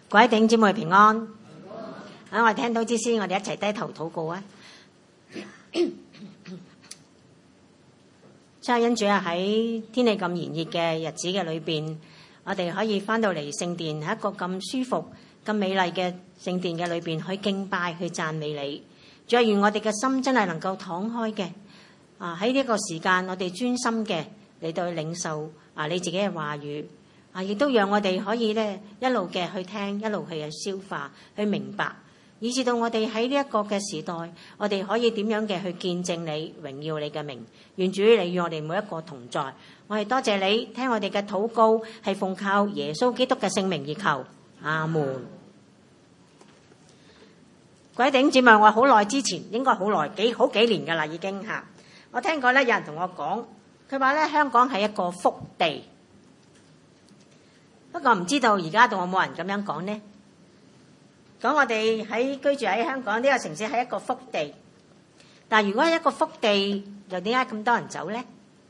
各位弟兄姊妹平安。我哋聽到之先，我哋一齊低頭禱告啊！真係恩主啊，喺天氣咁炎熱嘅日子嘅裏邊，我哋可以翻到嚟聖殿，喺一個咁舒服、咁美麗嘅聖殿嘅裏邊去敬拜、去讚美你。主啊，願我哋嘅心真係能夠敞開嘅喺呢個時間，我哋專心嘅嚟到去領受你自己嘅話語亦都讓我哋可以咧一路嘅去聽，一路去消化、去明白，以至到我哋喺呢一個嘅時代，我哋可以點樣嘅去見證你、榮耀你嘅名。願主你與我哋每一個同在。我哋多謝你聽我哋嘅禱告，係奉靠耶穌基督嘅聖名而求，阿門。各位弟兄姊妹，我好耐之前，應該好耐好幾年噶啦，已經吓。我聽過咧，有人同我講，佢話咧香港係一個福地。不過唔知道而家仲有冇人咁樣講呢？講我哋居住喺香港呢個城市係一個福地，但係如果係一個福地，又點解咁多人走呢？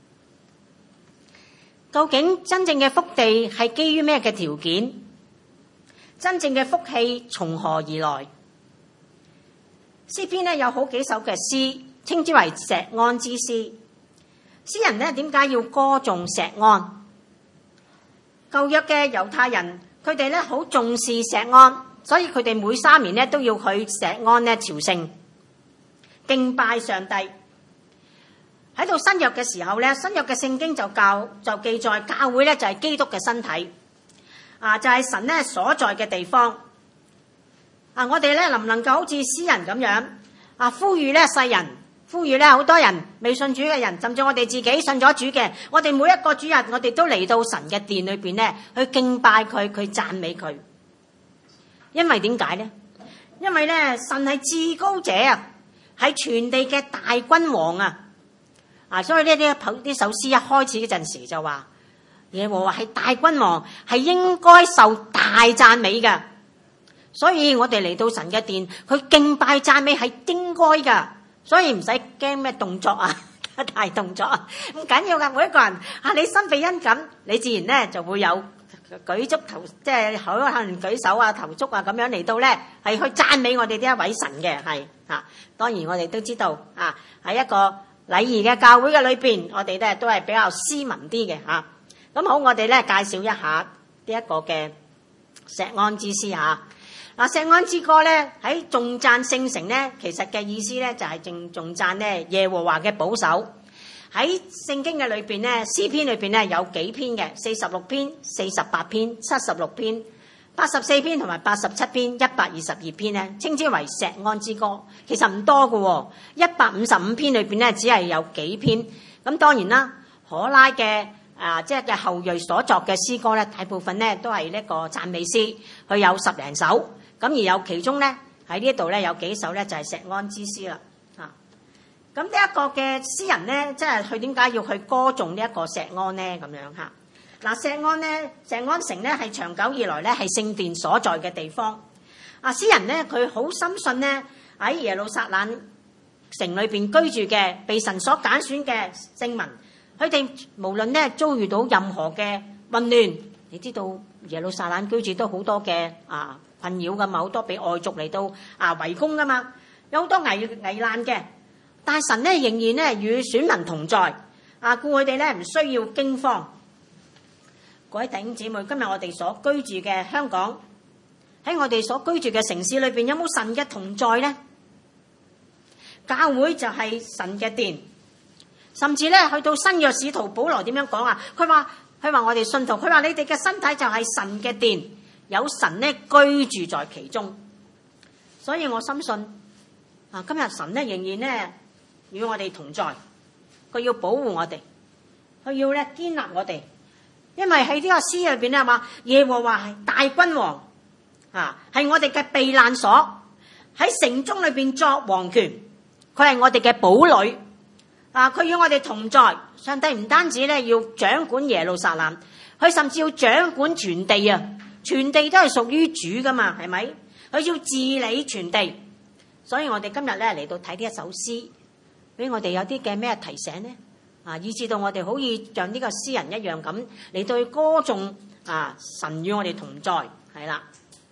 究竟真正嘅福地係基於咩嘅條件？真正嘅福氣從何而來？詩篇呢有好幾首嘅詩，稱之為錫安之詩。詩人呢點解要歌頌錫安？舊約嘅猶太人，佢哋咧好重視錫安，所以佢哋每3年咧都要去錫安咧朝聖敬拜上帝。喺到新約嘅時候咧，新約嘅聖經就記載教會咧就係基督嘅身體就係神咧所在嘅地方我哋咧能唔能夠好似詩人咁樣呼籲咧世人，呼籲咧好多人未信主嘅人，甚至我哋自己信咗主嘅，我哋每一個主日，我哋都嚟到神嘅殿裏邊咧去敬拜佢，去讚美佢。因為點解呢？因為咧神係至高者係全地嘅大君王所以呢首詩一開始嗰陣時就話耶和華係大君王，係應該受大讚美嘅。所以我哋嚟到神嘅殿去敬拜讚美係應該噶。所以唔使驚咩動作大動作唔緊要噶。每一個人你心被恩感，你自然咧就會有舉足投，即係可能舉手投足咁樣嚟到咧係去讚美我哋呢一位神嘅。係當然我哋都知道喺一個禮儀嘅教會嘅裏邊，我哋咧都係比較斯文啲嘅咁好，我哋咧介紹一下呢一個嘅錫安之詩錫安之歌咧喺頌讚聖城咧，其實嘅意思咧就係頌讚咧耶和華嘅保守。喺聖經嘅裏邊咧，詩篇裏邊咧有幾篇嘅，46篇、48篇、76篇、84篇同埋87篇、122篇咧，稱之為錫安之歌。其實唔多嘅，155篇裏邊咧只係有幾篇。咁當然啦，可拉嘅即係嘅後裔所作嘅詩歌咧，大部分咧都係呢個讚美詩，佢有10零首。咁而有其中咧喺呢度咧有幾首咧就係錫安之詩啦咁呢一個嘅詩人咧，即係佢點解要去歌頌呢一個錫安咧？咁樣錫安城咧係長久以來咧係聖殿所在嘅地方。詩人咧佢好深信咧喺耶路撒冷城裏邊居住嘅被神所揀選嘅聖民，佢哋無論咧遭遇到任何嘅混亂，你知道耶路撒冷居住都好多嘅困擾噶嘛，好多俾外族嚟到圍攻噶嘛，有好多危難嘅。但係神咧仍然咧與選民同在故佢哋咧唔需要驚慌。各位弟兄姊妹，今日我哋所居住嘅香港，喺我哋所居住嘅城市裏邊，有冇神嘅同在呢？教會就係神嘅殿，甚至咧去到新約使徒保羅點樣講佢話我哋信徒，佢話你哋嘅身體就係神嘅殿，有神咧居住在其中。所以我深信今日神咧仍然咧與我哋同在，佢要保護我哋，佢要咧堅立我哋。因為喺呢個詩裏邊咧話耶和華係大君王係我哋嘅避難所，喺城中裏邊作王權，佢係我哋嘅堡壘佢與我哋同在。上帝唔單止咧要掌管耶路撒冷，佢甚至要掌管全地全地都係屬於主噶嘛，係咪？佢要治理全地。所以我哋今日咧嚟到睇呢一首詩，俾我哋有啲嘅咩提醒呢？以至到我哋可以像呢個詩人一樣咁嚟到歌頌神與我哋同在，係啦。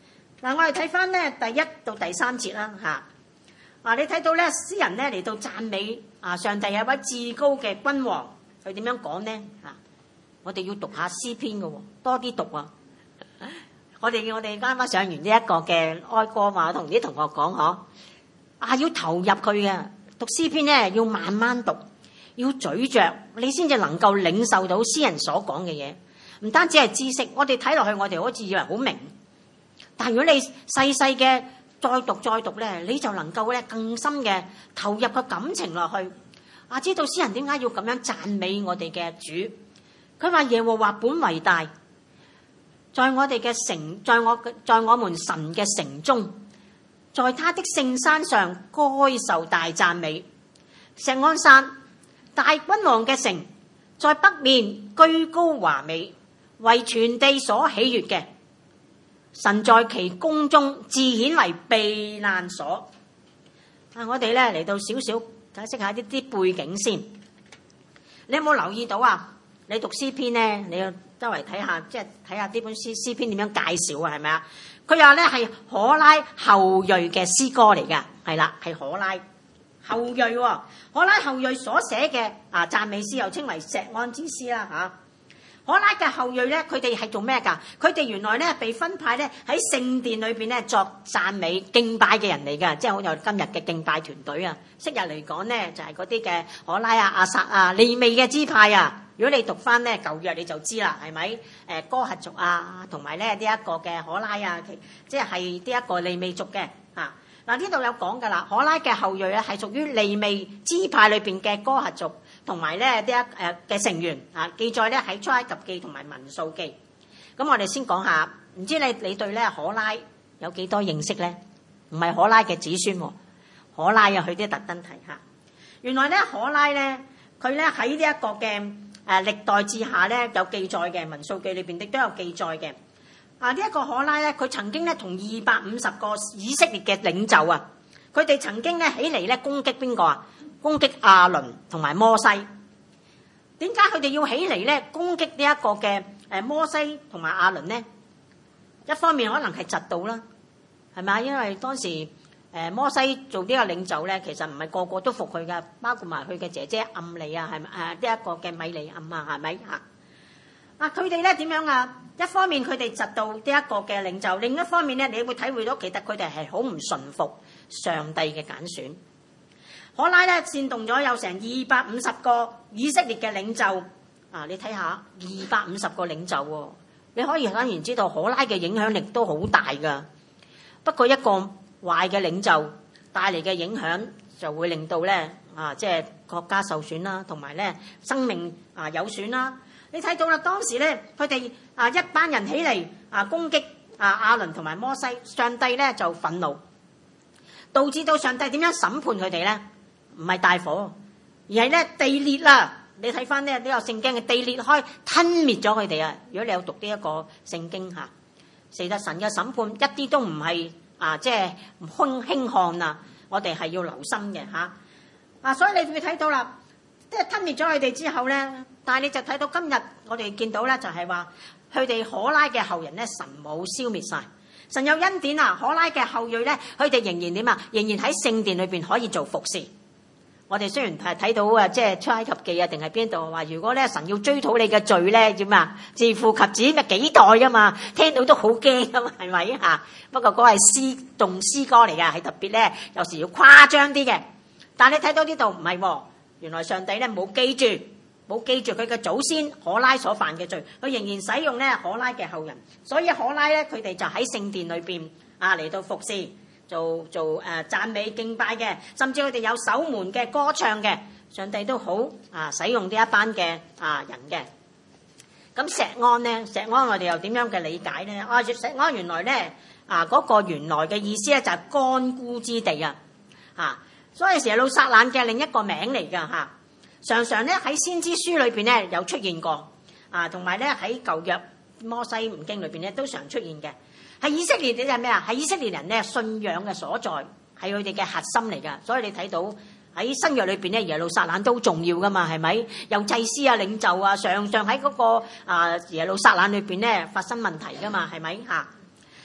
嗱，我哋睇翻咧第1到第3節啦嚇。你睇到咧詩人咧嚟到讚美上帝係一位至高嘅君王，佢點樣講呢？我哋要讀下詩篇嘅喎，多啲讀啊！我哋啱啱上完呢一個嘅哀歌嘛，同啲同學講要投入佢嘅讀詩篇咧，要慢慢讀，要咀嚼，你先至能夠領受到詩人所講嘅嘢。唔單止係知識，我哋睇落去，我哋好似以為好明，但如果你細細嘅再讀咧，你就能夠咧更深嘅投入個感情落去。知道詩人點解要咁樣讚美我哋嘅主？佢話耶和華本為大，在我哋嘅城，在我們神嘅城中，在他的聖山上該受大讚美。錫安山，大君王嘅城，在北面居高華美，為全地所喜悅嘅。神在其宮中自顯為避難所。我哋咧嚟到少少解釋下呢啲背景先。你有冇留意到你讀詩篇咧，你要周圍睇下，即係睇下呢本詩篇點樣介紹係咪啊？佢話咧係可拉後裔嘅詩歌嚟㗎，係啦，係可拉後裔喎。可拉後裔所寫嘅讚美詩，又稱為錫安之詩啦嚇。可拉嘅後裔咧，佢哋係做咩㗎？佢哋原來咧被分派咧喺聖殿裏邊咧作讚美敬拜嘅人嚟㗎，即係好似今日嘅敬拜團隊啊。昔日嚟講咧，就係嗰啲嘅可拉亞薩利未嘅支派啊。如果你讀翻咧舊約你就知啦，係咪？哥轄族同埋咧呢一個嘅可拉即係呢一個利未族嘅嚇。嗱，呢度有講㗎啦，可拉嘅後裔咧係屬於利未支派裏邊嘅哥轄族同埋咧嘅成員記載咧喺出埃及記同埋民數記。咁我哋先講下，唔知你對咧可拉有幾多認識咧？唔係可拉嘅子孫喎，可拉佢啲特登提下。原來咧可拉咧佢咧喺呢一個嘅歷代志下咧有記載嘅，民數記裏邊亦都有記載嘅。呢一個可拉咧，佢曾經咧同250個以色列嘅領袖佢哋曾經咧起嚟咧攻擊邊個攻擊亞倫同埋摩西。點解佢哋要起嚟咧攻擊呢一個嘅摩西同埋亞倫呢？一方面可能係嫉妒啦，係咪？因為當時摩西做呢個領袖咧，其實唔係個個都服佢噶，包括埋佢嘅姐姐暗利係咪呢一個嘅米利暗係咪佢哋咧點樣一方面佢哋嫉妒呢一個嘅領袖，另一方面咧你會體會到其實佢哋係好唔順服上帝嘅揀選。可拉咧煽動咗有成250個以色列嘅領袖你睇下250個領袖喎，你可以當然知道可拉嘅影響力都好大噶。不過一個壞嘅領袖帶嚟嘅影響就會令到咧即係國家受損啦，同埋咧生命有損啦。你睇到啦，當時咧佢哋一班人起嚟攻擊亞倫同埋摩西，上帝咧就憤怒，導致到上帝點樣審判佢哋咧？唔係大火，而係咧地裂啦。你睇翻呢個聖經嘅地裂開吞滅咗佢哋啊！如果你有讀呢一個聖經其實神嘅審判一啲都唔係即係輕看啊！我哋係要留心嘅所以你會睇到啦，即係吞滅咗佢哋之後咧，但係你就睇到今日我哋見到咧，就係話佢哋可拉嘅後人咧，神冇消滅晒，神有恩典可拉嘅後裔咧，佢哋仍然點仍然喺聖殿裏邊可以做服侍。我哋雖然係睇到即係出埃及記定係邊度話，如果咧神要追討你嘅罪咧，點自父及子咪幾代噶嘛，聽到都好驚噶嘛，係咪不過嗰係詩歌嚟噶，係特別咧有時要誇張啲嘅。但係你睇到呢度唔係，原來上帝咧冇記住佢嘅祖先可拉所犯嘅罪，佢仍然使用咧可拉嘅後人，所以可拉咧佢哋就喺聖殿裏邊嚟到服侍。做讚美敬拜嘅，甚至佢哋有守門嘅歌唱嘅，上帝都好使用呢一班嘅人嘅。咁錫安咧，錫安我哋又點樣嘅理解咧？錫安原來咧嗰個原來嘅意思咧就係乾枯之地所以耶路撒冷嘅另一個名嚟㗎常常咧喺先知書裏邊咧有出現過同埋咧喺舊約摩西五經裏邊咧都常出現嘅。係以色列嘅係咩係以色列人咧信仰嘅所在，係佢哋嘅核心嚟噶。所以你睇到喺新約裏邊咧，耶路撒冷都重要噶嘛，係咪？有祭司領袖常常喺嗰個耶路撒冷裏邊咧發生問題噶嘛，係咪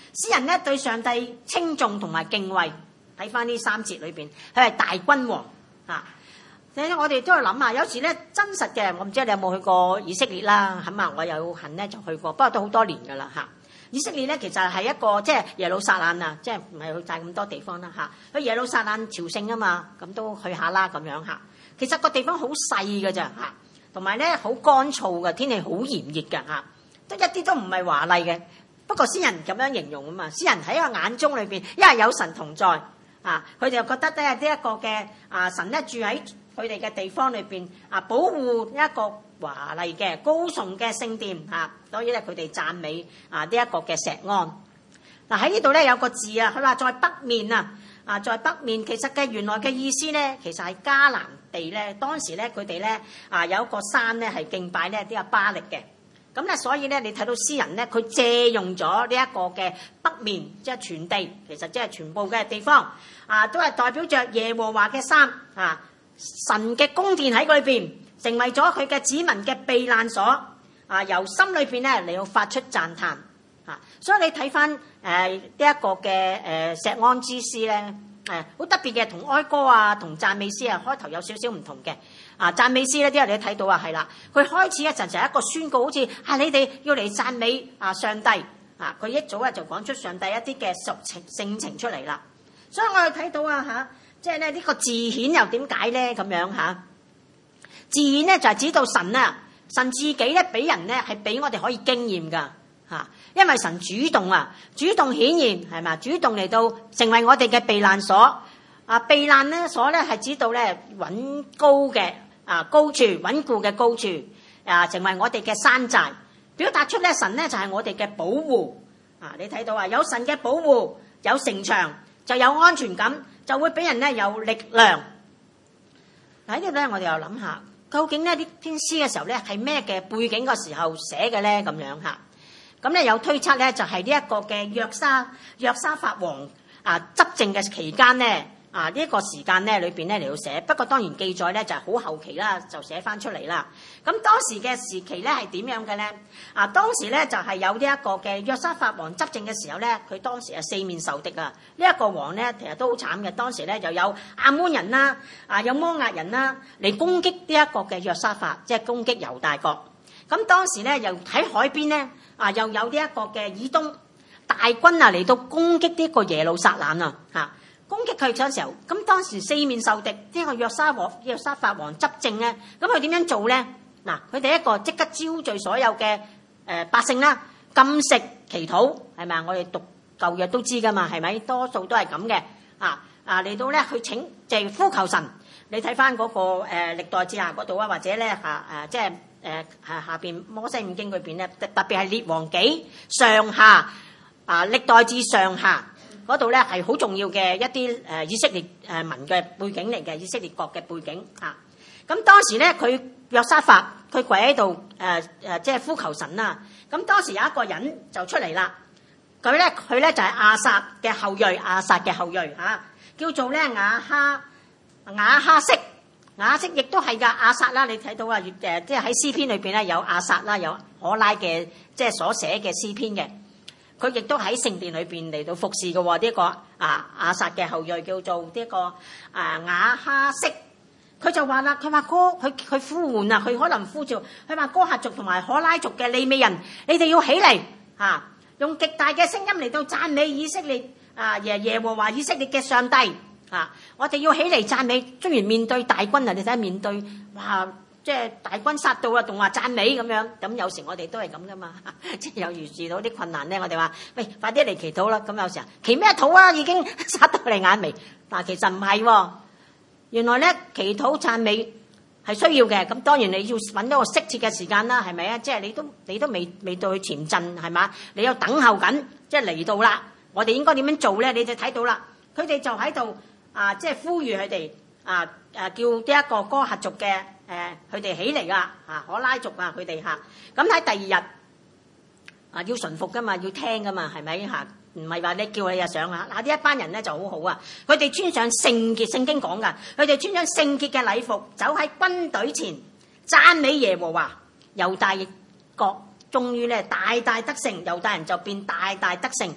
詩人咧對上帝稱頌同埋敬畏。睇翻呢3節裏邊，佢係大君王啊！我哋都係諗下，有時咧真實嘅，我唔知你有冇去過以色列啦，咁啊，我有幸咧就去過，不過都好多年噶啦嚇。以色列咧其實係一個即係耶路撒冷啊，即係唔係去曬咁多地方啦嚇。去耶路撒冷朝聖啊嘛，咁都去下啦咁樣嚇。其實個地方好細㗎咋嚇，同埋咧好乾燥嘅，天氣好炎熱㗎嚇，都一啲都唔係華麗嘅。不過詩人咁樣形容啊嘛，詩人喺個眼中裏邊，因為有神同在啊，佢哋又覺得咧呢一個嘅神咧住喺佢哋嘅地方裏邊啊，保護一個華麗嘅高崇嘅聖殿啊，所以咧佢哋讚美呢一個嘅錫安。嗱喺呢度咧有個字啊，佢話在北面啊，在北面，其實嘅原來嘅意思咧，其實係迦南地咧，當時咧佢哋咧有一個山咧係敬拜呢啲阿巴力嘅。咁咧，所以咧，你睇到詩人咧，佢借用咗呢一個嘅北面，即係全地，其實即係全部嘅地方都係代表着耶和華嘅山啊，神嘅宮殿喺裏邊，成為咗佢嘅子民嘅避難所啊，由心裏邊咧嚟到發出讚嘆啊，所以你睇翻呢一個嘅錫安之詩咧，好特別嘅，同哀歌啊，同讚美詩啊，開頭有少少唔同嘅。讚美詩咧，啲人你睇到係啦，佢開始嗰陣就係一個宣告，好似你哋要嚟讚美上帝佢一早就講出上帝一啲嘅性情出嚟啦。所以我哋睇到即係咧呢個自顯又點解咧咁樣自顯咧就係指到神自己咧俾人咧係俾我哋可以經驗噶因為神主動主動顯現係嘛，主動嚟到成為我哋嘅避難所避難咧所咧係指到咧穩高嘅。高處穩固嘅高處成為我哋嘅山寨，表達出咧神咧就係我哋嘅保護你睇到有神嘅保護，有城牆就有安全感，就會俾人咧有力量。喺呢度咧，我哋又諗下，究竟呢啲篇詩嘅時候咧係咩嘅背景嘅時候寫嘅咧咁樣咁咧有推測咧就係呢一個嘅約沙法王執政嘅期間咧。呢一個時間咧裏邊咧嚟到寫，不過當然記載咧就係好後期啦，就寫翻出嚟啦。咁當時嘅時期咧係點樣嘅咧？當時咧就係有呢一個嘅約沙法王執政嘅時候咧，佢當時係四面受敵啊！呢一個王咧其實都好慘嘅，當時咧就有亞捫人啦，有摩押人啦嚟攻擊呢一個嘅約沙法，即係攻擊猶大國。咁當時咧又喺海邊咧又有呢一個嘅以東大軍嚟到攻擊呢個耶路撒冷攻擊佢嘅時候，咁當時四面受敵，呢個約沙法王執政咧，咁佢點樣做咧？嗱，佢第一個即刻招聚所有嘅百姓啦，禁食祈禱，係咪啊？我哋讀舊約都知噶嘛，係咪？多數都係咁嘅嚟到咧去請就係呼求神。你睇翻嗰個歷代志下嗰度或者咧即係下邊摩西五經裏邊咧，特別係列王紀上下歷代志上下。嗰度咧係好重要嘅一啲以色列民嘅背景嚟嘅，以色列國嘅背景咁當時咧佢約沙法佢跪喺度即係呼求神啦。咁當時有一個人就出嚟啦，佢咧就係亞薩嘅後裔叫做咧亞哈色。亞色亦都係噶亞薩啦。你睇到即係喺詩篇裏邊咧有亞薩啦，有可拉嘅即係所寫嘅詩篇嘅。佢亦都喺聖殿裏邊嚟到服侍嘅喎，呢個亞薩嘅後裔叫做呢個亞哈色。佢就話啦，佢話佢呼喚佢可能呼召，佢話哥轄族同埋可拉族嘅利未人，你哋要起嚟用極大嘅聲音嚟到讚美以色列耶和華以色列嘅上帝我哋要起嚟讚美，雖然面對大軍你睇下面對即係大軍殺到仲話讚美咁樣，咁有時我哋都係咁噶嘛，即係有時遇到啲困難咧，我哋話喂，快啲嚟祈禱啦。咁有時祈咩禱已經殺到你眼眉。但其實唔係原來咧祈禱讚美係需要嘅。咁當然你要揾到個適切嘅時間啦，係咪啊？即係你都未到去前陣係嘛？你有等候緊，即係嚟到啦。我哋應該點樣做咧？你就睇到啦。佢哋就喺度即係呼籲佢哋叫呢一個哥轄族嘅。佢哋起嚟噶可拉族佢哋咁喺第二日要順服噶嘛，要聽噶嘛，係咪唔係話你叫你就上呢一班人咧就好好佢哋穿上聖潔，聖經講噶，佢哋穿上聖潔嘅禮服，走喺軍隊前讚美耶和華。猶大國終於咧大大得勝，猶大人就變大大得勝。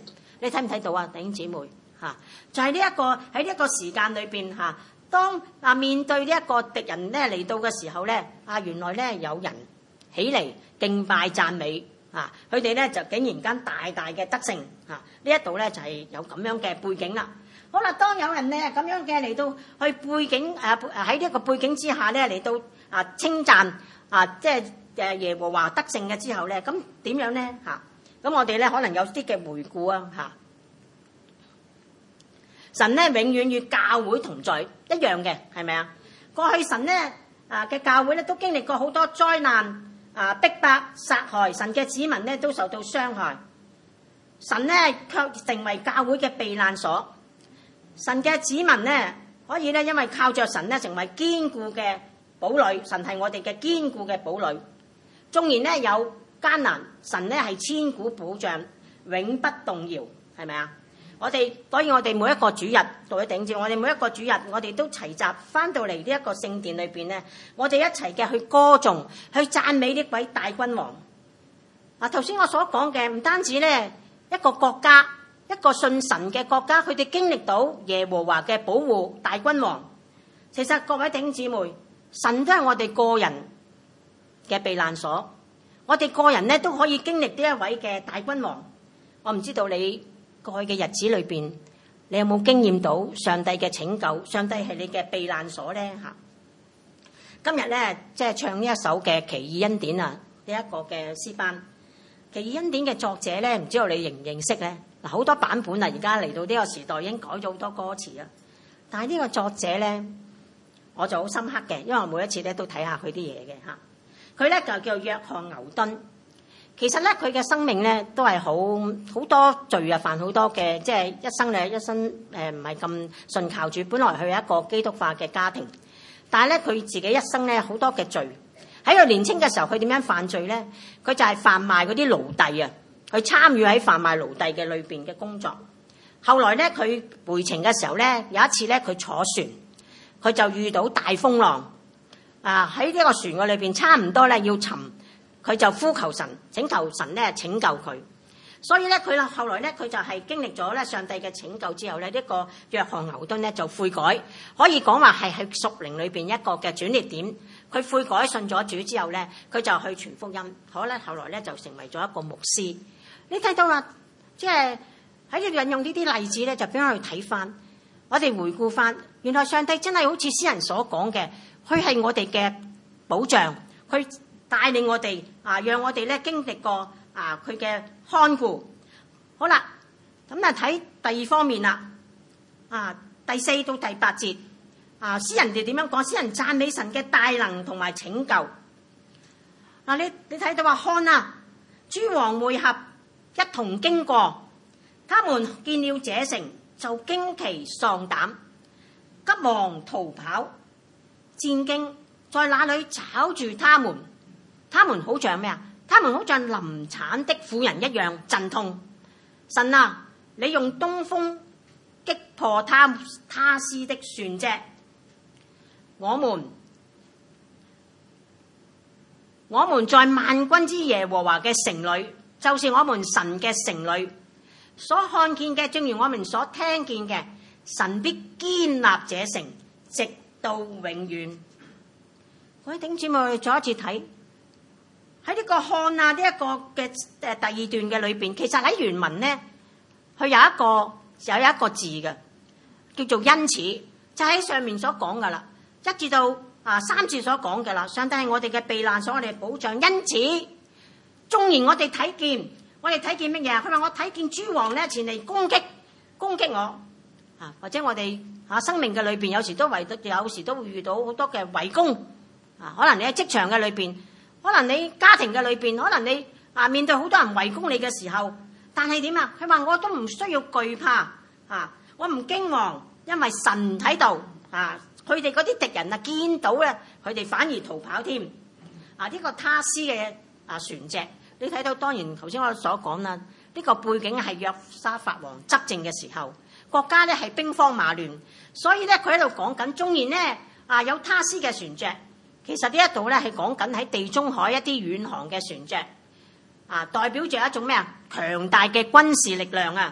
你睇唔睇到啊？弟兄姊妹嚇，就係呢一個喺呢一個時間裏邊嚇，當面對呢一個敵人咧嚟到嘅時候咧，原來咧有人起嚟敬拜讚美佢哋咧就竟然間大大嘅得勝呢一度咧就係有咁樣嘅背景啦。好啦，當有人咧咁樣嘅嚟到去背景喺呢一個背景之下咧嚟到稱讚即係耶和華得勝嘅之後咧，咁點樣咧咁我哋咧可能有啲嘅回顧神咧永遠與教會同在一樣嘅，係咪啊？過去神咧嘅教會咧都經歷過好多災難逼迫、殺害，神嘅子民咧都受到傷害，神咧卻成為教會嘅避難所。神嘅子民咧可以咧因為靠着神咧成為堅固嘅堡壘，神係我哋嘅堅固嘅堡壘。縱然咧有艱難，神咧係千古保障，永不動搖，係咪啊？所以我哋每一個主日到咗頂住，我哋每一個主日，我哋都齊集翻到嚟呢一個聖殿裏邊咧，我哋一齊嘅去歌頌、去讚美呢位大君王。頭先我所講嘅唔單止咧一個國家，一個信神嘅國家，佢哋經歷到耶和華嘅保護大君王。其實各位弟兄姊妹，神都係我哋個人嘅避難所，我哋個人咧都可以經歷呢一位嘅大君王。我唔知道你過去嘅日子裏邊，你有冇經驗到上帝嘅拯救？上帝係你嘅避難所咧嚇。今日咧即係唱呢一首嘅奇異恩典呢一個嘅詩班。奇異恩典嘅作者咧，唔知道你認唔認識咧？好多版本而家嚟到呢個時代已經改咗好多歌詞啦。但係呢個作者咧，我就好深刻嘅，因為我每一次咧都睇下佢啲嘢嘅嚇。佢咧就叫約翰牛頓。其實咧，佢嘅生命咧都係好多罪啊，犯好多嘅，即係一生唔係咁順靠主。本來佢係一個基督化嘅家庭，但係咧佢自己一生咧好多嘅罪。喺佢年青嘅時候，佢點樣犯罪咧？佢就係販賣嗰啲奴隸啊，佢參與喺販賣奴隸嘅裏邊嘅工作。後來咧，佢回程嘅時候咧，有一次咧，佢坐船，佢就遇到大風浪喺呢個船嘅裏邊，差唔多咧要沉。佢就呼求神，請求神咧拯救佢。所以咧，佢後來咧，佢就係經歷咗咧上帝嘅拯救之後咧，呢個約翰牛頓咧就悔改，可以講話係喺屬靈裏邊一個嘅轉捩點。佢悔改信咗主之後咧，佢就去傳福音。後來咧就成為咗一個牧師。你睇到啦，即係喺度引用呢啲例子咧，就俾我哋睇翻，我哋回顧翻，原來上帝真係好似詩人所講嘅，佢係我哋嘅保障，佢帶領我哋讓我哋咧經歷過佢嘅看顧。好啦，咁睇第二方面啦。第4到第8節，詩人哋點樣講？詩人讚美神嘅大能同埋拯救。你睇到話，看啊，諸王會合一同經過，他們見了這城就驚奇喪膽，急忙逃跑，戰兢在那裏找住他們。他們好像咩啊？他們好像臨產的婦人一樣陣痛。神啊，你用東風擊破他施的船隻。我們在萬軍之耶和華嘅城裏，就是我們神嘅城裏所看見嘅，正如我們所聽見嘅，神必堅立這城，直到永遠。各位弟兄姊妹，我哋再一次睇。喺呢個看呢一個嘅第二段嘅裏邊，其實喺原文咧，佢有一個字嘅，叫做因此，就喺上面所講噶啦，1至到3節所講嘅啦。上帝係我哋嘅避難所，我哋嘅保障。因此，縱然我哋睇見乜嘢？佢話我睇見諸王咧前嚟攻擊我或者我哋生命嘅裏邊，有時都會遇到好多嘅圍攻可能你喺職場嘅裏邊。可能你家庭嘅裏邊，可能你面對好多人圍攻你嘅時候，但係點啊？佢話我都唔需要懼怕我唔驚惶，因為神喺度佢哋嗰啲敵人見到咧，佢哋反而逃跑添呢個他施嘅船隻，你睇到當然頭先我所講啦，呢個背景係約沙法王執政嘅時候，國家咧係兵荒馬亂，所以咧佢喺度講緊，縱然咧有他施嘅船隻。其實呢一度咧係講緊喺地中海一啲遠航嘅船隻，代表住一種咩啊？強大嘅軍事力量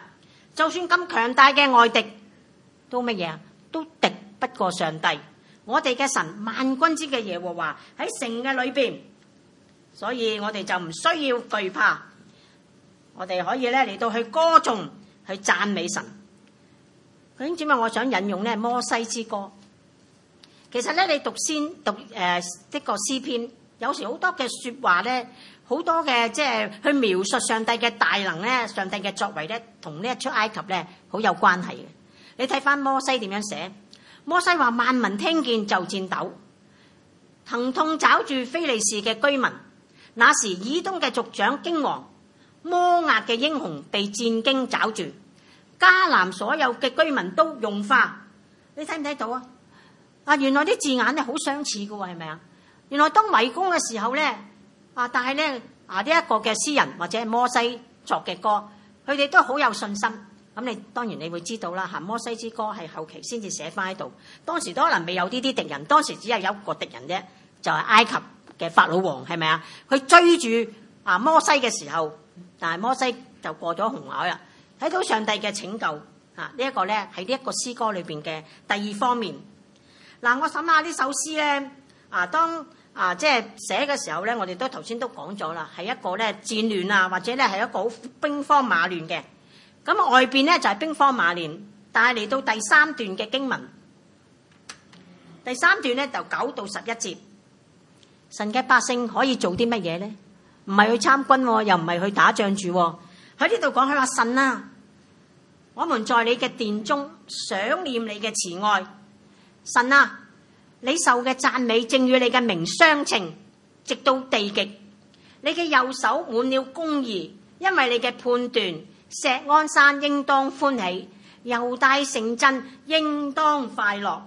就算咁強大嘅外敵，都乜嘢啊？都敵不過上帝。我哋嘅神萬軍之嘅耶和華喺城嘅裏邊，所以我哋就唔需要懼怕。我哋可以咧嚟到去歌頌，去讚美神。究竟點解我想引用咧摩西之歌？其實咧，你讀呢個詩篇，有時好多嘅說話咧，好多嘅即係去描述上帝嘅大能咧，上帝嘅作為咧，同呢一出埃及咧好有關係嘅。你睇翻摩西點樣寫？摩西話：萬民聽見就戰抖，疼痛抓住非利士嘅居民。那時以東嘅族長驚惶，摩押嘅英雄被戰驚抓住，迦南所有嘅居民都融化。你睇唔睇到啊？原來啲字眼咧好相似嘅喎，係咪啊？原來當圍攻嘅時候咧，但係咧呢一個嘅詩人或者係摩西作嘅歌，佢哋都好有信心。咁你當然你會知道啦，摩西之歌係後期先至寫翻喺度，當時都可能未有呢啲敵人，當時只係有一個敵人啫，就係埃及嘅法老王，係咪啊？佢追住摩西嘅時候，但係摩西就過咗紅海啦，睇到上帝嘅拯救呢一個咧係呢一個詩歌裏邊嘅第二方面。我諗下呢首詩咧，當即係寫嘅時候咧，我哋都頭先都講咗啦，係一個咧戰亂或者咧係一個好兵荒馬亂嘅。咁外邊咧就係兵荒馬亂，但係嚟到第三段嘅經文，第三段咧就9到11節，神嘅百姓可以做啲乜嘢咧？唔係去參軍，又唔係去打仗住。喺呢度講，佢話神啊，我們在你嘅殿中想念你嘅慈愛。神啊，你受嘅讚美正與你嘅名相稱，直到地極。你嘅右手滿了公義，因為你嘅判斷。錫安山應當歡喜，猶大城鎮應當快樂。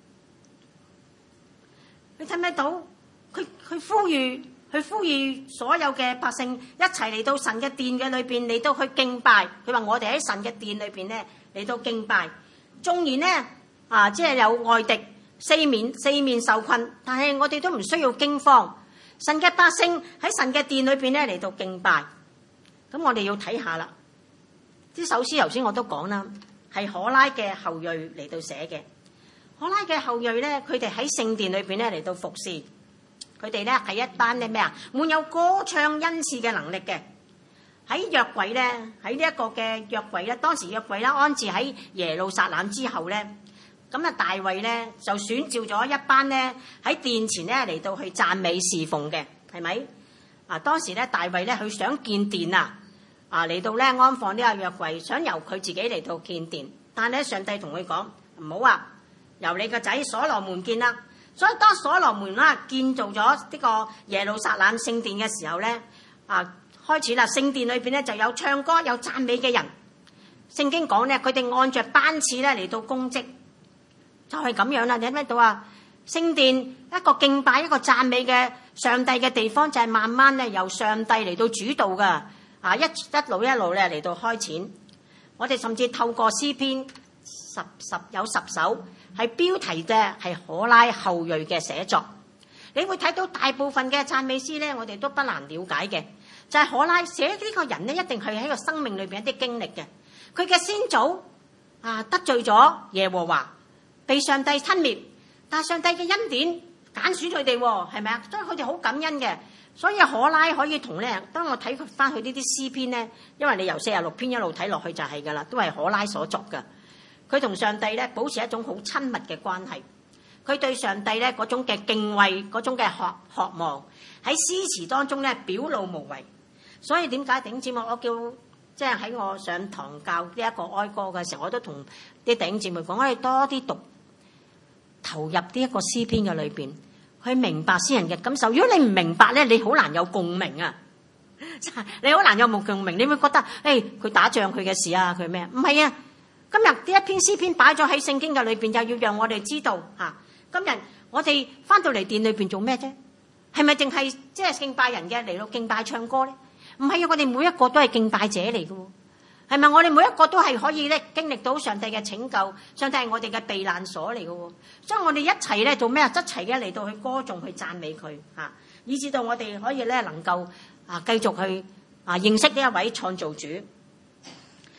你睇唔睇到？佢呼籲所有嘅百姓一齊嚟到神嘅殿嘅裏邊嚟到去敬拜。佢話我哋喺神嘅殿裏邊咧嚟到敬拜。縱然呢，即係有外敵四面受困，但係我哋都唔需要驚慌。神嘅百姓喺神嘅殿裏邊咧嚟到敬拜。咁我哋要睇下啦。呢首詩頭先我都講啦，係可拉嘅後裔嚟到寫嘅。可拉嘅後裔咧，佢哋喺聖殿裏邊咧嚟到服侍，佢哋咧係一班咧咩啊？滿有歌唱恩賜嘅能力嘅。喺約櫃咧，喺呢一個嘅約櫃咧，當時約櫃咧安置喺耶路撒冷之後咧，咁大衛咧就選召咗一班咧喺殿前咧嚟到去讚美侍奉嘅，係咪？當時咧大衛咧佢想建殿嚟到咧安放呢個約櫃，想由佢自己嚟到建殿，但係咧上帝同佢講唔好由你個仔所羅門建啦。所以當所羅門建造咗呢個耶路撒冷聖殿嘅時候咧，開始啦，聖殿裏邊咧就有唱歌有讚美嘅人。聖經講咧，佢哋按着班次咧嚟到供職，就係咁樣啦。你睇唔睇到啊？聖殿一個敬拜一個讚美嘅上帝嘅地方，就係慢慢咧由上帝嚟到主導噶。一路咧嚟到開展，我哋甚至透過詩篇有10首，係標題嘅係可拉後裔嘅寫作。你會睇到大部分嘅讚美詩咧，我哋都不難了解嘅，就係可拉寫呢個人咧，一定係喺個生命裏邊一啲經歷嘅。佢嘅先祖得罪咗耶和華，被上帝吞滅，但係上帝嘅恩典揀選佢哋，係咪啊？所以佢哋好感恩嘅。所以可拉可以同咧，當我睇翻佢呢啲詩篇咧，因為你由46篇一路睇落去就係噶啦，都係可拉所作噶。佢同上帝咧保持一種好親密嘅關係，佢對上帝咧嗰種嘅敬畏，嗰種嘅渴望喺詩詞當中咧表露無遺。所以點解頂姊妹我叫即係喺我上堂教呢一個哀歌嘅時候，我都同啲頂姊妹講，我哋多啲讀，投入呢一個詩篇嘅裏邊。去明白詩人嘅感受。如果你唔明白咧，你好難有共鳴啊！你好難有共鳴，你會覺得佢打仗佢嘅事佢咩？唔係啊！今日呢一篇詩篇擺咗喺聖經嘅裏邊，就要讓我哋知道今日我哋翻到嚟殿裏邊做咩啫？係咪淨係即係敬拜人嘅嚟到敬拜唱歌咧？唔係啊！我哋每一個都係敬拜者嚟嘅喎。係咪我哋每一個都係可以咧經歷到上帝嘅拯救？上帝係我哋嘅避難所嚟嘅喎，所以我哋一齊咧做咩啊？一齊嘅嚟到去歌頌去讚美佢以至到我哋可以咧能夠繼續去認識呢一位創造主。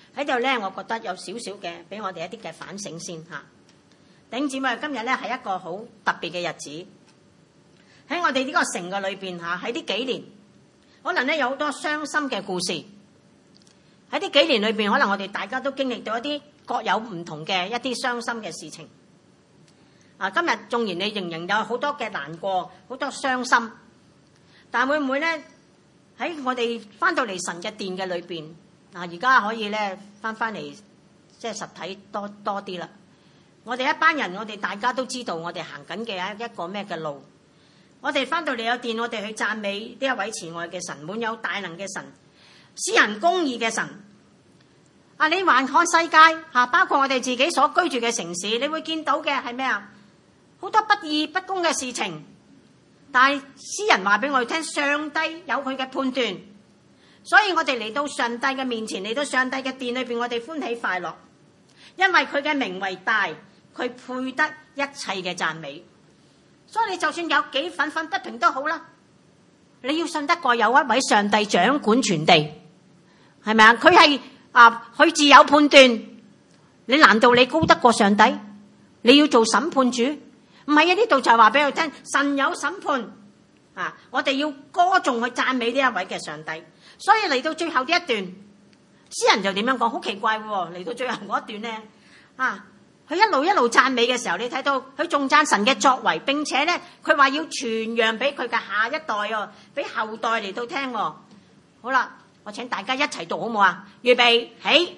喺度咧，我覺得有少少嘅俾我哋一啲嘅反省先嚇。弟兄姊妹，今日咧係一個好特別嘅日子，喺我哋呢個城嘅裏邊嚇，喺呢幾年可能咧有好多傷心嘅故事。喺呢幾年裏邊，可能我哋大家都經歷到一啲各有唔同嘅一啲傷心嘅事情。今日縱然你仍然有好多嘅難過，好多傷心，但會唔會咧喺我哋翻到嚟神嘅殿嘅裏邊？而家可以咧翻嚟即係實體多啲啦。我哋一班人，我哋大家都知道我哋行緊嘅一個咩嘅路。我哋翻到嚟有殿，我哋去讚美呢一位慈愛嘅神，滿有大能嘅神，施行公義嘅神。你環看世界嚇，包括我哋自己所居住嘅城市，你會見到嘅係咩啊？好多不義不公嘅事情。但係詩人話俾我哋聽，上帝有佢嘅判斷，所以我哋嚟到上帝嘅面前，嚟到上帝嘅殿裏邊，我哋歡喜快樂，因為佢嘅名為大，佢配得一切嘅讚美。所以你就算有幾憤憤不平都好啦，你要信得過有一位上帝掌管全地，係咪啊？佢係佢自有判斷，你難道你高得過上帝？你要做審判主？唔係啊！呢度就係話俾佢聽，神有審判我哋要歌頌去讚美呢一位嘅上帝。所以嚟到最後呢一段，詩人就點樣講？好奇怪喎！嚟到最後嗰一段咧，佢一路讚美嘅時候，你睇到佢仲讚神嘅作為，並且咧佢話要傳揚俾佢嘅下一代俾後代嚟到聽。好啦，我請大家一齊讀好冇啊？預備起。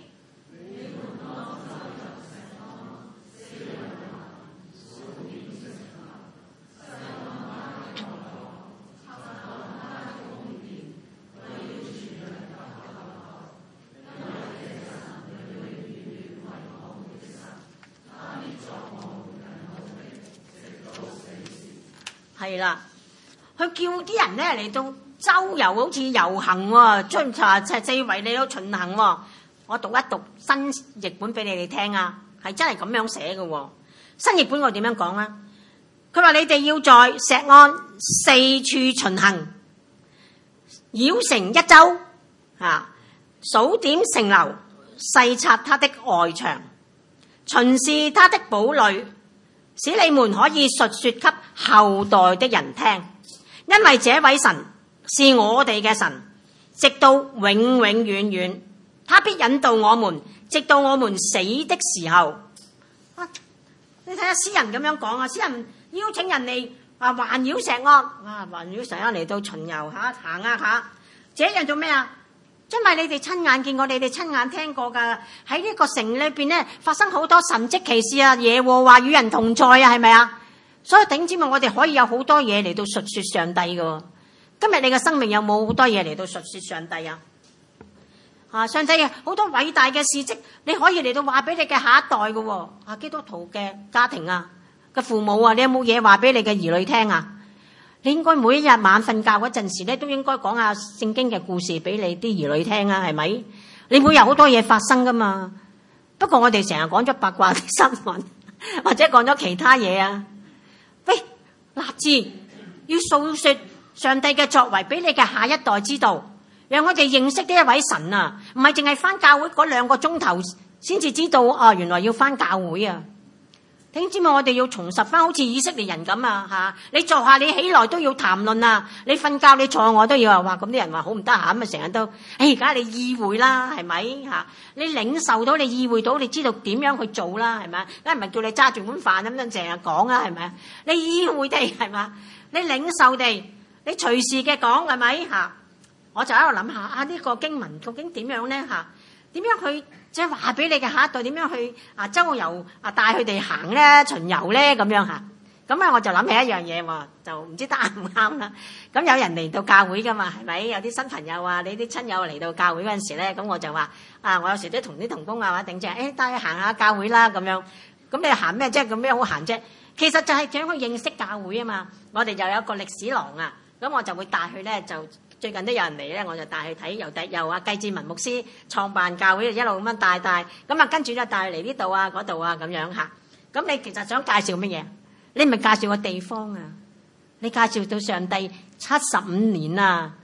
係啦，佢叫啲人咧嚟到周遊，好似遊行喎，四圍嚟到巡行喎。我讀一讀新譯本俾你哋聽啊，係真係咁樣寫嘅喎。新譯本我點樣講啊？佢話你哋要在錫安四處巡行，繞城一周，數點城樓，細察他的外牆，巡視他的堡壘，使你們可以述說給後代的人聽，因為這位神是我哋嘅神，直到永永遠遠，他必引導我們，直到我們死的時候。你睇下詩人咁樣講啊，詩人邀請人嚟環繞錫安，環繞錫安嚟到巡遊下，行下，這樣做咩啊？因為你哋親眼見過，你哋親眼聽過噶，喺呢個城裏邊咧發生好多神蹟奇事啊！耶和華與人同在啊，係咪啊？所以頂姊妹，我哋可以有好多嘢嚟到述說上帝噶。今日你嘅生命有冇好多嘢嚟到述說上帝啊？上帝好多偉大嘅事蹟，你可以嚟到話俾你嘅下一代噶。基督徒嘅家庭嘅父母你有冇嘢話俾你嘅兒女聽啊？你應該每一日晚瞓覺嗰陣時咧，都應該講下聖經嘅故事俾你啲兒女聽啊，係咪？你會有好多嘢發生噶嘛？不過我哋成日講咗八卦嘅新聞，或者講咗其他嘢啊。喂，立志要訴說上帝嘅作為俾你嘅下一代知道，讓我哋認識呢一位神啊，唔係淨係翻教會嗰2個鐘頭先至知道原來要翻教會啊。聽知嘛？我哋要重拾翻好似以色列人咁你坐下你起來都要談論啊，你瞓覺你坐我都要話咁啲人話好唔得閒咁成日都而家你意會啦，係咪你領受到，你意會到，你知道點樣去做啦，係咪？梗係唔係叫你揸住碗飯咁樣成日講啊，係咪？你意會地係嘛？你領受地，你隨時嘅講係咪我就喺度諗下呢個經文究竟點樣咧點樣去即係話俾你嘅下一代點樣去周遊帶佢哋行咧巡遊咧咁樣咁我就諗起一樣嘢喎，就唔知得啱唔啱啦。咁有人嚟到教會噶嘛，係咪？有啲新朋友你啲親友嚟到教會嗰陣時咧，咁我就話我有時都同啲同工或者頂住帶佢行下教會啦咁樣。咁你行咩啫？咁咩好行啫？其實就係想去認識教會啊嘛。我哋就有一個歷史廊咁我就會帶佢咧就。最近都有人嚟咧，我就帶佢睇，由計志文牧師創辦教會，一路咁樣帶，咁跟住就帶佢嚟呢度嗰度咁樣咁你其實想介紹乜嘢？你唔係介紹個地方你介紹到上帝75年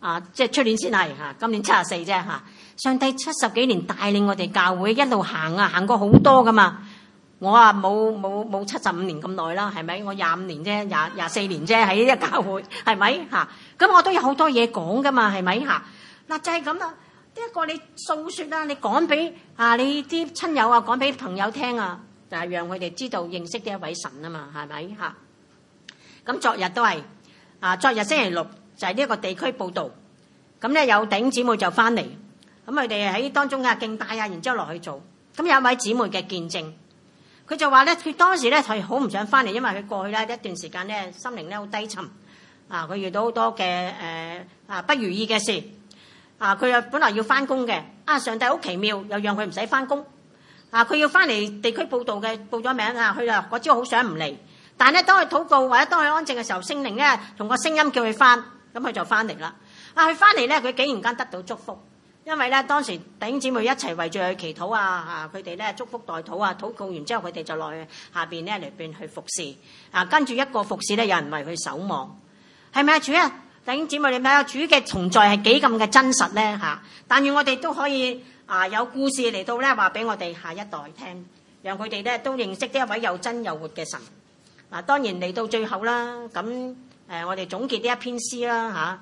即係出年先係嚇，今年74啫嚇。上帝70幾年帶領我哋教會一路行啊，行過好多噶嘛。我啊冇75年咁耐啦，係咪？我25年啫，24年啫喺呢個教會，係咪嚇？咁我都有好多嘢講噶嘛，係咪嚇？嗱就係咁啦，呢一個你訴説啊，你講俾你啲親友啊，講俾朋友聽啊，就係讓佢哋知道認識呢一位神啊嘛，係咪嚇？咁昨日都係昨日星期六就係呢一個地區報道，咁咧有弟兄姊妹就翻嚟，咁佢哋喺當中敬拜然之後落去做，咁有一位姊妹嘅見證。佢就話咧，佢當時咧係好唔想翻嚟，因為佢過去咧一段時間咧心靈咧好低沉，佢遇到好多嘅不如意嘅事，佢又本來要翻工嘅，上帝好奇妙，又讓佢唔使翻工，佢要翻嚟地區報道嘅，報咗名佢啊嗰朝好想唔嚟，但係咧當佢禱告或者當佢安靜嘅時候，聖靈咧同個聲音叫佢翻，咁佢就翻嚟啦。佢翻嚟咧，佢竟然間得到祝福。因為咧，當時弟兄姊妹一齊圍住佢祈禱佢哋咧祝福代禱禱告完之後，佢哋就落去下邊咧嚟邊去服侍跟住一個服侍咧，有人為佢守望，係咪啊？主啊，弟兄姊妹，你睇下主嘅同在係幾咁嘅真實咧但願我哋都可以有故事嚟到咧話俾我哋下一代聽，讓佢哋咧都認識呢一位又真又活嘅神。當然嚟到最後啦，咁我哋總結呢一篇詩啦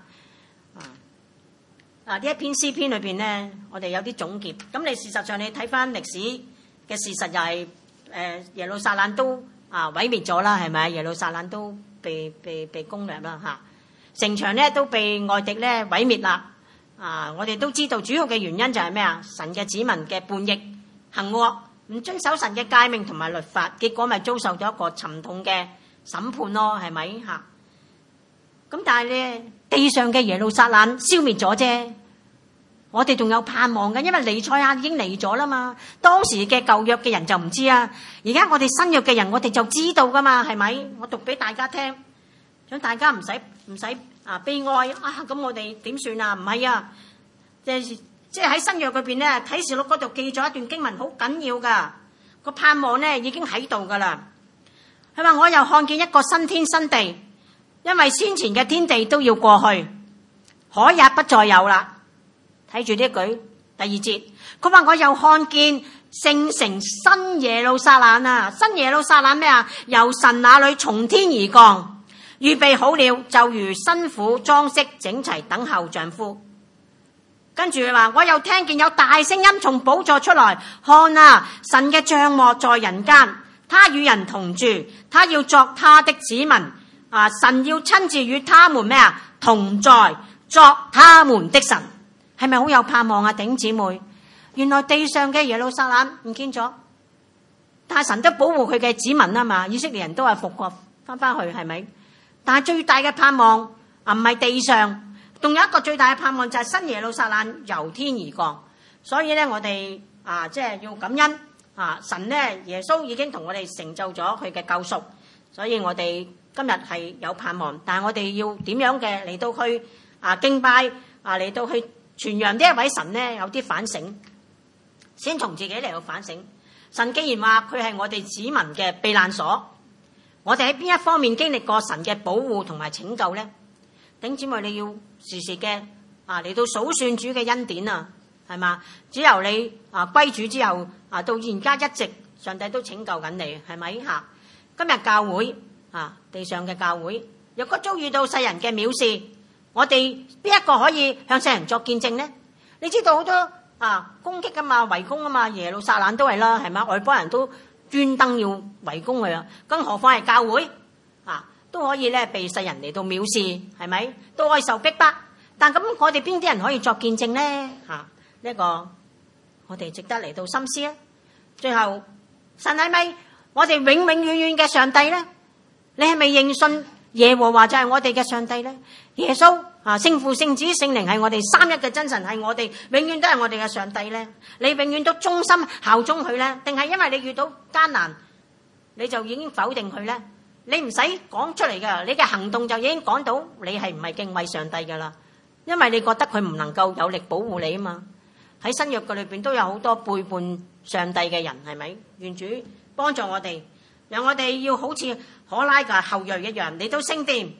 呢一篇詩篇裏邊咧，我哋有啲總結。咁你事實上你睇翻歷史嘅事實，又係耶路撒冷都毀滅咗啦，係咪？耶路撒冷都被攻略啦城牆咧都被外敵咧毀滅啦。我哋都知道主要嘅原因就係咩啊？神嘅子民嘅叛逆行惡，唔遵守神嘅誡命同埋律法，結果咪遭受咗一個沉痛嘅審判咯，係咪咁但係咧，地上嘅耶路撒冷消滅咗啫，我哋仲有盼望嘅，因為彌賽亞已經嚟咗啦嘛。當時嘅舊約嘅人就唔知啊，而家我哋新約嘅人，我哋就知道噶嘛，係咪？我讀俾大家聽，想大家唔使悲哀咁我哋點算啊？唔係啊，即係喺新約裏邊咧，啟示錄嗰度記咗一段經文，好緊要噶，個盼望咧已經喺度噶啦。佢話我又看見一個新天新地。因為先前嘅天地都要過去，海也不再有啦。睇住呢句第2節，佢話我又看見聖城新耶路撒冷新耶路撒冷咩啊？由神那裏從天而降，預備好了，就如新婦裝飾整齊等候丈夫。跟住佢話我又聽見有大聲音從寶座出來，看神嘅帳幕在人間，他與人同住，他要作他的子民。神要親自與他們咩同在，作他們的神，係咪好有盼望啊？弟兄姊妹，原來地上嘅耶路撒冷唔見咗，但係神都保護佢嘅子民啊嘛，以色列人都係復國翻去，係咪？但係最大嘅盼望唔係地上，仲有一個最大嘅盼望就係新耶路撒冷由天而降。所以咧，我哋即係要感恩神咧，耶穌已經同我哋成就咗佢嘅救贖，所以我哋今日係有盼望，但係我哋要點樣嘅嚟到去敬拜嚟到去傳揚呢一位神呢？有啲反省，先從自己嚟到反省。神既然話佢係我哋子民嘅避難所，我哋喺邊一方面經歷過神嘅保護同埋拯救呢？弟兄姊妹，你要時時嘅嚟到數算主嘅恩典係嘛？只由你歸主之後到而家一直上帝都拯救緊你，係咪今日教會地上嘅教會，若果遭遇到世人嘅藐視，我哋邊一個可以向世人作見證呢？你知道好多攻擊噶嘛，圍攻啊嘛，耶路撒冷都係啦，係嘛？外邦人都專登要圍攻佢啊，更何況係教會都可以咧被世人嚟到藐視，係咪？都可以受逼迫，但咁我哋邊啲人可以作見證呢？呢個我哋值得嚟到深思啊！最後，神係咪我哋永永遠遠嘅上帝呢？你係咪認信耶和華就係我哋嘅上帝呢？耶穌聖父聖子聖靈係我哋三一嘅真神，係我哋永遠都係我哋嘅上帝呢？你永遠都忠心效忠佢呢？定係因為你遇到艱難你就已經否定佢呢？你唔使講出嚟噶，你嘅行動就已經講到你係唔係敬畏上帝噶啦？因為你覺得佢唔能夠有力保護你啊嘛。喺新約嘅裏邊都有好多背叛上帝嘅人，係咪？願主幫助我哋，讓我哋要好似可拉嘅後裔一樣嚟到聖殿，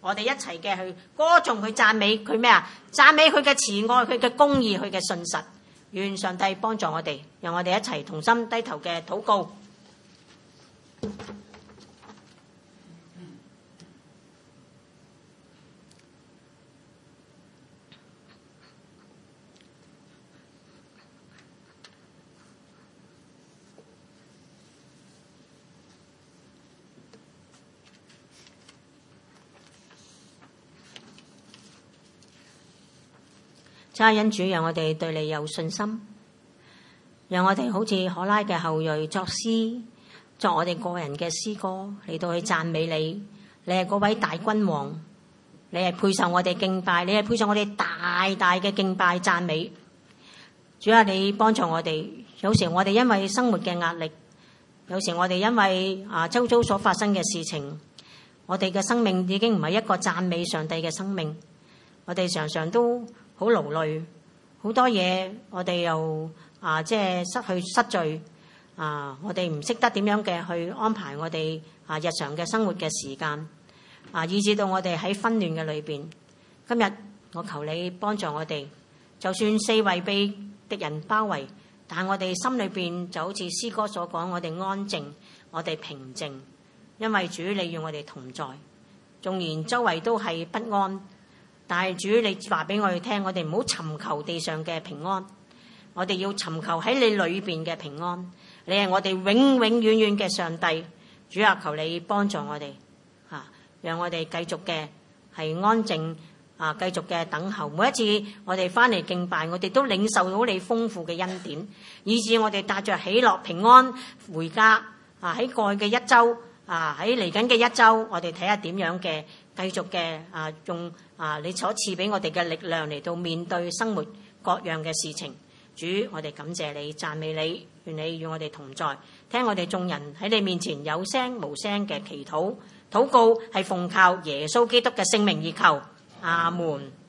我哋一齊嘅去歌頌佢，讚美佢咩啊？讚美佢嘅慈愛，佢嘅公義，佢嘅信實。願上帝幫助我哋，讓我哋一齊同心低頭嘅禱告。差恩主，讓我哋對你有信心，讓我哋好似可拉嘅後裔作詩，作我哋個人嘅詩歌嚟到去讚美你。你係嗰位大君王，你係配受我哋敬拜，你係配受我哋大大嘅敬拜讚美。主啊，你幫助我哋。有時我哋因為生活嘅壓力，有時我哋因為周遭所發生嘅事情，我哋嘅生命已經唔係一個讚美上帝嘅生命。我哋常常都好勞累，好多嘢我哋又即係失序我哋唔識得點樣嘅去安排我哋日常嘅生活嘅時間以至到我哋喺紛亂嘅裏邊。今日我求你幫助我哋，就算四圍被敵人包圍，但我哋心裏邊就好似詩歌所講，我哋安靜，我哋平靜，因為主你與我哋同在。縱然周圍都係不安，但係主你話俾我哋聽，我哋唔好尋求地上嘅平安，我哋要尋求喺你裏邊嘅平安。你係我哋永永遠遠嘅上帝。主啊，求你幫助我哋讓我哋繼續嘅係安靜繼續嘅等候。每一次我哋翻嚟敬拜，我哋都領受到你豐富嘅恩典，以致我哋帶着喜樂平安回家。喺過去嘅一周喺嚟緊嘅一周，我哋睇下點樣嘅繼續嘅用你所賜俾我哋嘅力量嚟到面對生活各樣嘅事情。主，我哋感謝你，讚美你，願你與我哋同在，聽我哋眾人喺你面前有聲無聲嘅祈禱。禱告係奉靠耶穌基督嘅聖名而求，阿門。